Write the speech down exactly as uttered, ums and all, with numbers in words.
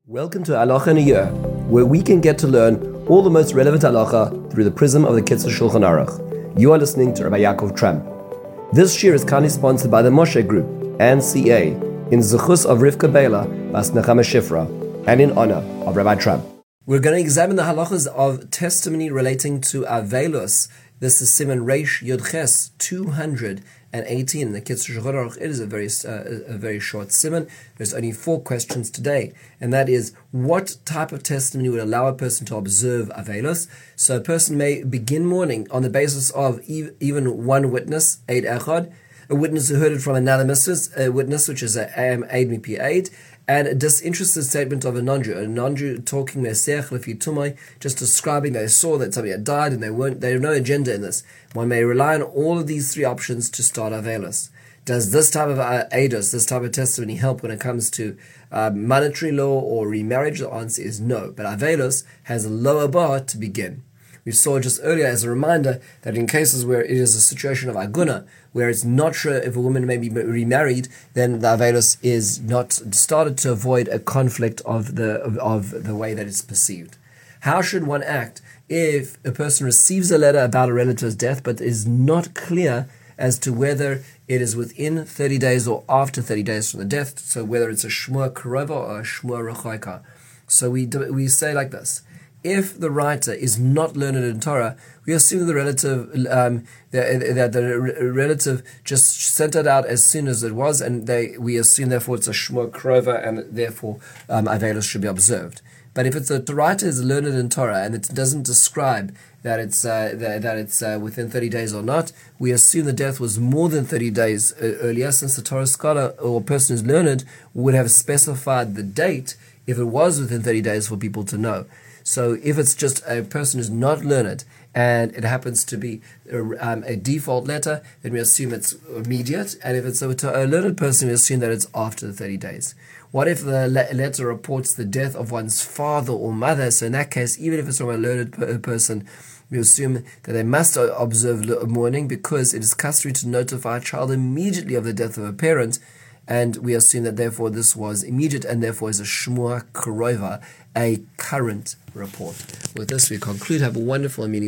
Welcome to Halacha in a Year, where we can get to learn all the most relevant halacha through the prism of the Kitzur Shulchan Aruch. You are listening to Rabbi Yaakov Tramp. This year is kindly sponsored by the Moshe Group and C A in Zechus of Rivka Bela Bas Nechama Shifra and in honor of Rabbi Tramp. We're going to examine the halachas of testimony relating to Avelos. This is Siman Reish Yud Ches two hundred eighteen in the Kitzur Shulchan Aruch. It is a very uh, a very short siman. There's only four questions today, and that is, what type of testimony would allow a person to observe Avelos? So a person may begin mourning on the basis of e- even one witness, Eid Echad, a witness who heard it from another witness, a witness which is a Eid Mipi Eid, and a disinterested statement of a non-Jew, a non-Jew talking Meseach Lefi Tumai, just describing they saw that somebody had died and they weren't, they have no agenda in this. One may rely on all of these three options to start Avelos. Does this type of uh, eidos, this type of testimony help when it comes to uh, monetary law or remarriage? The answer is no. But Avelos has a lower bar to begin. We saw just earlier as a reminder that in cases where it is a situation of aguna, where it's not sure if a woman may be remarried, then the Avelos is not started to avoid a conflict of the of, of the way that it's perceived. How should one act if a person receives a letter about a relative's death but is not clear as to whether it is within thirty days or after thirty days from the death, so whether it's a shmua karova or a shmua rechoika? So we do, we say like this. If the writer is not learned in Torah, we assume that the relative um, that, that the relative just sent it out as soon as it was, and they we assume therefore it's a shmua karova, and therefore um, Avelos should be observed. But if it's a the writer is learned in Torah and it doesn't describe that it's uh, that, that it's uh, within thirty days or not, we assume the death was more than thirty days uh, earlier, since the Torah scholar or person who's learned would have specified the date if it was within thirty days for people to know. So if it's just a person who's not learned and it happens to be a, um, a default letter, then we assume it's immediate. And if it's a, a learned person, we assume that it's after the thirty days. What if the le- letter reports the death of one's father or mother? So in that case, even if it's from a learned per- person, we assume that they must observe mourning because it is customary to notify a child immediately of the death of a parent. And we assume that therefore this was immediate and therefore is a shmua karova, a current report. With this we conclude. Have a wonderful and meaningful